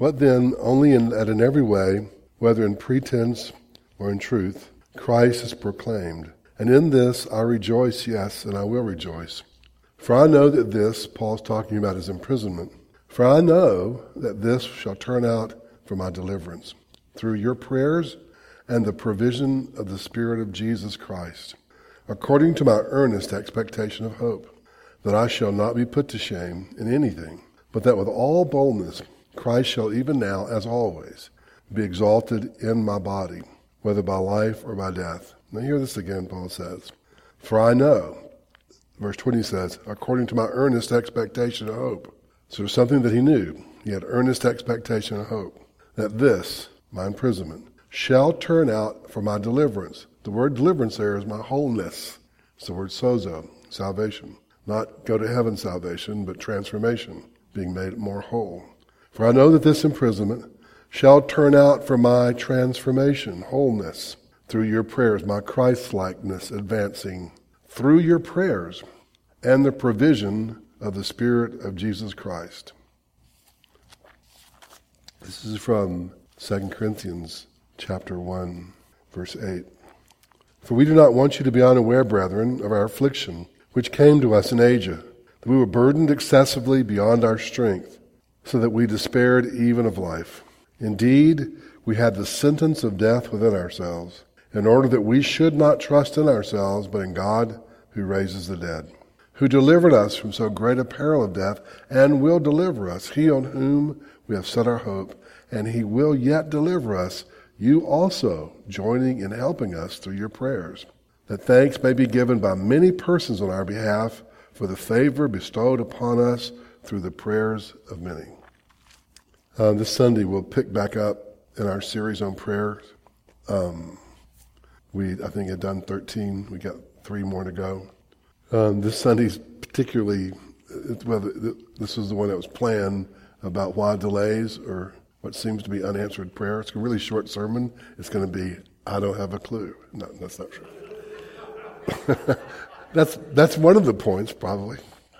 What then, only that in every way, whether in pretense or in truth, Christ is proclaimed. And in this I rejoice, yes, and I will rejoice. For I know that this," Paul's talking about his imprisonment, "for I know that this shall turn out for my deliverance, through your prayers and the provision of the Spirit of Jesus Christ, according to my earnest expectation of hope, that I shall not be put to shame in anything, but that with all boldness Christ shall even now, as always, be exalted in my body, whether by life or by death." Now hear this again, Paul says. "For I know," verse 20 says, "according to my earnest expectation of hope." So there's something that he knew. He had earnest expectation of hope. "That this," my imprisonment, "shall turn out for my deliverance." The word deliverance there is my wholeness. It's the word sozo, salvation. Not go to heaven salvation, but transformation, being made more whole. "For I know that this imprisonment shall turn out for my transformation," wholeness, "through your prayers," my Christ-likeness advancing, "through your prayers and the provision of the Spirit of Jesus Christ." This is from 2 Corinthians chapter 1, verse 8. "For we do not want you to be unaware, brethren, of our affliction, which came to us in Asia, that we were burdened excessively beyond our strength, so that we despaired even of life. Indeed, we had the sentence of death within ourselves, in order that we should not trust in ourselves, but in God who raises the dead, who delivered us from so great a peril of death, and will deliver us, he on whom we have set our hope, and he will yet deliver us, you also joining in helping us through your prayers, that thanks may be given by many persons on our behalf for the favor bestowed upon us through the prayers of many." This Sunday we'll pick back up in our series on prayer. I think had done 13. We got 3 more to go. This Sunday's particularly, this was the one that was planned about why delays or what seems to be unanswered prayer. It's a really short sermon. It's going to be, I don't have a clue. No, that's not true. That's one of the points, probably.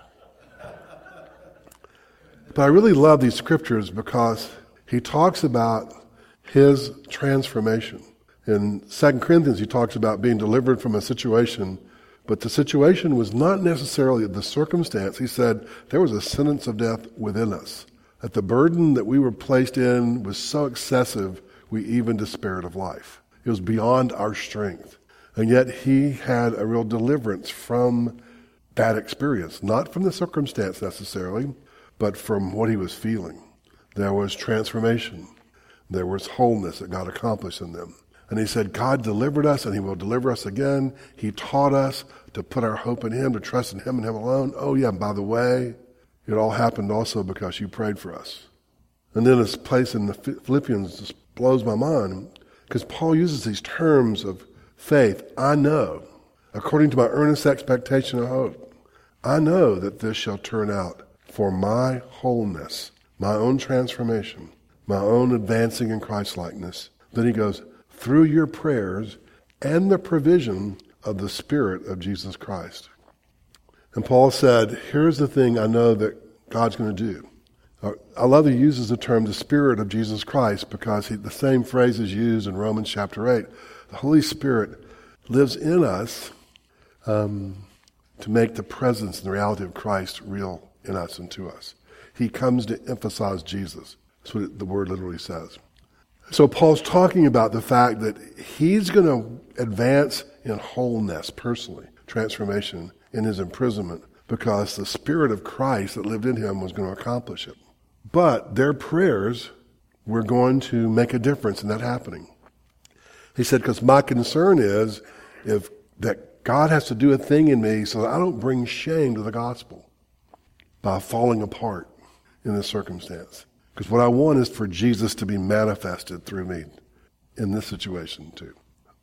But I really love these scriptures because he talks about his transformation. In 2 Corinthians, he talks about being delivered from a situation, but the situation was not necessarily the circumstance. He said there was a sentence of death within us, that the burden that we were placed in was so excessive, we even despaired of life. It was beyond our strength. And yet he had a real deliverance from that experience, not from the circumstance necessarily, but from what he was feeling. There was transformation. There was wholeness that God accomplished in them. And he said, God delivered us and he will deliver us again. He taught us to put our hope in him, to trust in him and him alone. Oh yeah, and by the way, it all happened also because you prayed for us. And then this place in the Philippians just blows my mind because Paul uses these terms of faith. I know, according to my earnest expectation of hope, I know that this shall turn out for my wholeness, my own transformation, my own advancing in Christ-likeness. Then he goes, through your prayers and the provision of the Spirit of Jesus Christ. And Paul said, here's the thing I know that God's going to do. I love that he uses the term the Spirit of Jesus Christ because the same phrase is used in Romans chapter 8. The Holy Spirit lives in us to make the presence and the reality of Christ real in us and to us. He comes to emphasize Jesus. That's what the word literally says. So Paul's talking about the fact that he's going to advance in wholeness personally, transformation in his imprisonment, because the Spirit of Christ that lived in him was going to accomplish it. But their prayers were going to make a difference in that happening. He said, because my concern is that God has to do a thing in me so that I don't bring shame to the gospel by falling apart in this circumstance. Because what I want is for Jesus to be manifested through me in this situation too.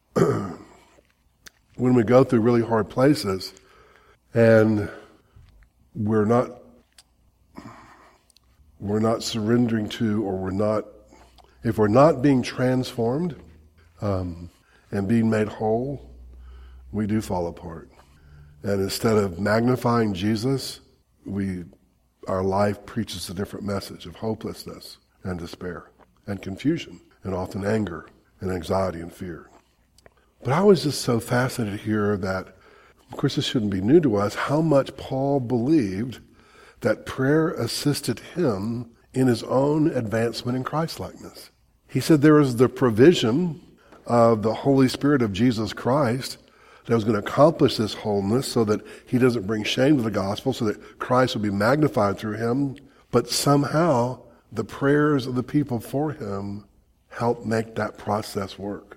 When we go through really hard places and we're not surrendering to, or if we're not being transformed and being made whole, we do fall apart. And instead of magnifying Jesus, our life preaches a different message of hopelessness, and despair and confusion and often anger and anxiety and fear. But I was just so fascinated here that, of course, this shouldn't be new to us, how much Paul believed that prayer assisted him in his own advancement in Christ-likeness. He said there was the provision of the Holy Spirit of Jesus Christ that was going to accomplish this wholeness so that he doesn't bring shame to the gospel, so that Christ would be magnified through him. But somehow the prayers of the people for him helped make that process work.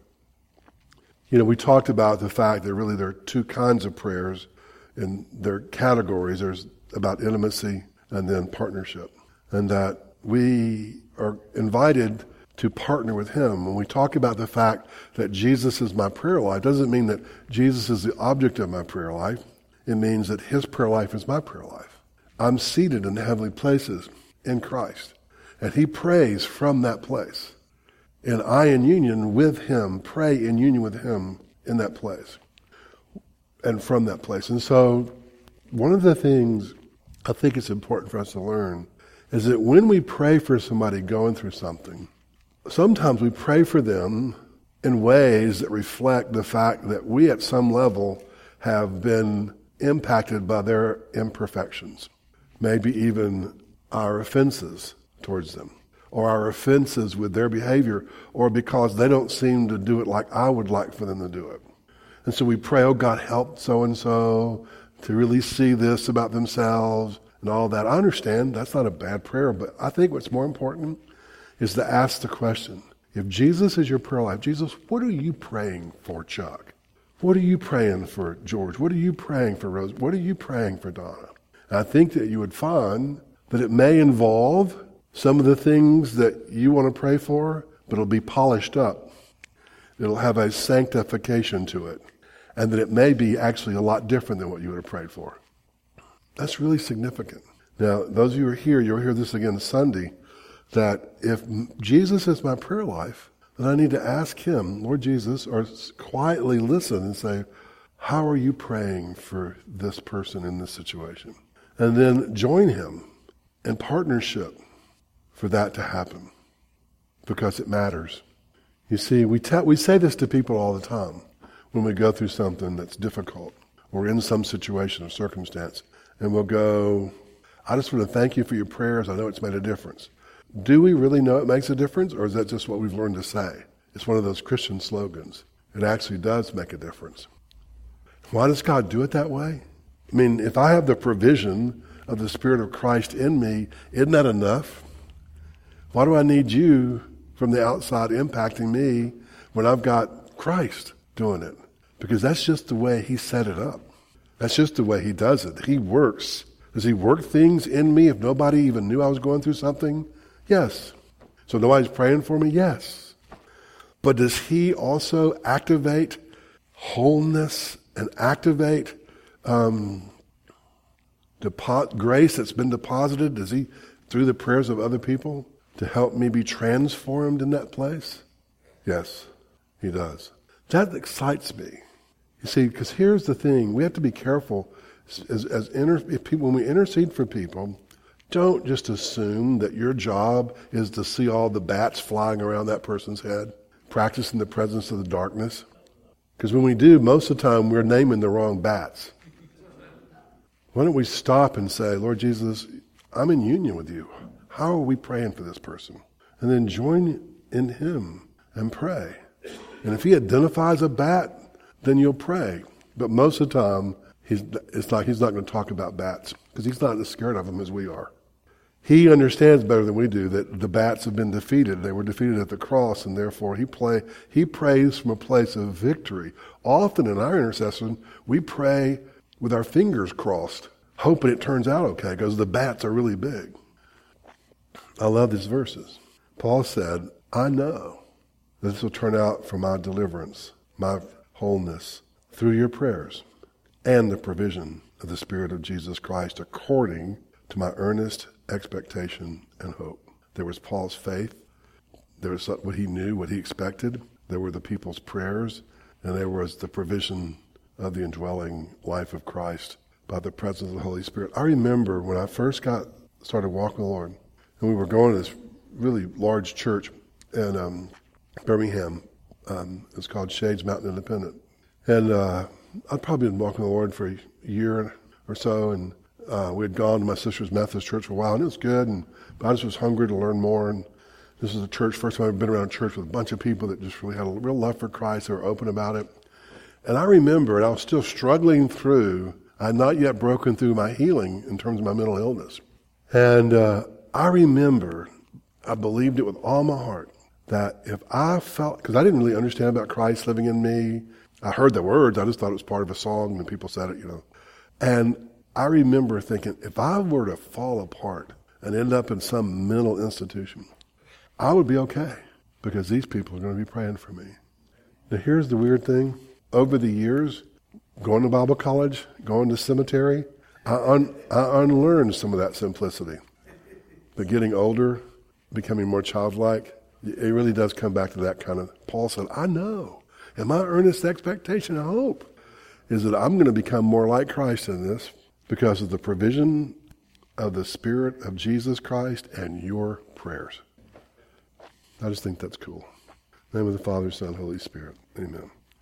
You know, we talked about the fact that really there are two kinds of prayers, and their categories. There's about intimacy and then partnership. And that we are invited to partner with him. When we talk about the fact that Jesus is my prayer life, doesn't mean that Jesus is the object of my prayer life. It means that his prayer life is my prayer life. I'm seated in the heavenly places in Christ, and he prays from that place. And I, in union with him, pray in union with him in that place and from that place. And so one of the things I think it's important for us to learn is that when we pray for somebody going through something, sometimes we pray for them in ways that reflect the fact that we at some level have been impacted by their imperfections, maybe even our offenses towards them, or our offenses with their behavior, or because they don't seem to do it like I would like for them to do it. And so we pray, oh God, help so-and-so to really see this about themselves and all that. I understand that's not a bad prayer, but I think what's more important is to ask the question, if Jesus is your prayer life, Jesus, what are you praying for Chuck? What are you praying for George? What are you praying for Rose? What are you praying for Donna? And I think that you would find that it may involve some of the things that you want to pray for, but it'll be polished up. It'll have a sanctification to it. And that it may be actually a lot different than what you would have prayed for. That's really significant. Now, those of you who are here, you'll hear this again Sunday, that if Jesus is my prayer life, then I need to ask him, Lord Jesus, or quietly listen and say, how are you praying for this person in this situation? And then join him in partnership for that to happen, because it matters. You see, we say this to people all the time when we go through something that's difficult or in some situation or circumstance, and we'll go, I just want to thank you for your prayers. I know it's made a difference. Do we really know it makes a difference, or is that just what we've learned to say? It's one of those Christian slogans. It actually does make a difference. Why does God do it that way? I mean, if I have the provision of the Spirit of Christ in me, isn't that enough? Why do I need you from the outside impacting me when I've got Christ doing it? Because that's just the way he set it up. That's just the way he does it. He works. Does he work things in me if nobody even knew I was going through something? Yes. So nobody's praying for me? Yes. But does he also activate wholeness and activate grace that's been deposited? Does he, through the prayers of other people, to help me be transformed in that place? Yes, he does. That excites me. You see, because here's the thing. We have to be careful when we intercede for people. Don't just assume that your job is to see all the bats flying around that person's head, practicing the presence of the darkness. Because when we do, most of the time we're naming the wrong bats. Why don't we stop and say, Lord Jesus, I'm in union with you. How are we praying for this person? And then join in him and pray. And if he identifies a bat, then you'll pray. But most of the time, it's like he's not going to talk about bats because he's not as scared of them as we are. He understands better than we do that the bats have been defeated. They were defeated at the cross, and therefore he prays from a place of victory. Often in our intercession, we pray with our fingers crossed, hoping it turns out okay because the bats are really big. I love these verses. Paul said, I know that this will turn out for my deliverance, my wholeness, through your prayers and the provision of the Spirit of Jesus Christ according to my earnest expectation and hope. There was Paul's faith. There was what he knew, what he expected. There were the people's prayers. And there was the provision of the indwelling life of Christ by the presence of the Holy Spirit. I remember when I first started walking with the Lord, and we were going to this really large church in Birmingham. It's called Shades Mountain Independent. And I'd probably been walking with the Lord for a year or so, and we had gone to my sister's Methodist church for a while, and it was good, but I just was hungry to learn more. And this is a church, first time I've been around a church with a bunch of people that just really had a real love for Christ. They were open about it. And I remember, and I was still struggling through, I had not yet broken through my healing in terms of my mental illness. And I remember, I believed it with all my heart, that if I felt, because I didn't really understand about Christ living in me. I heard the words, I just thought it was part of a song, and people said it, And I remember thinking, if I were to fall apart and end up in some mental institution, I would be okay, because these people are going to be praying for me. Now here's the weird thing. Over the years, going to Bible college, going to cemetery, I unlearned some of that simplicity. But getting older, becoming more childlike, it really does come back to that kind of, Paul said, I know. And my earnest expectation, I hope, is that I'm going to become more like Christ in this because of the provision of the Spirit of Jesus Christ and your prayers. I just think that's cool. In the name of the Father, Son, Holy Spirit. Amen.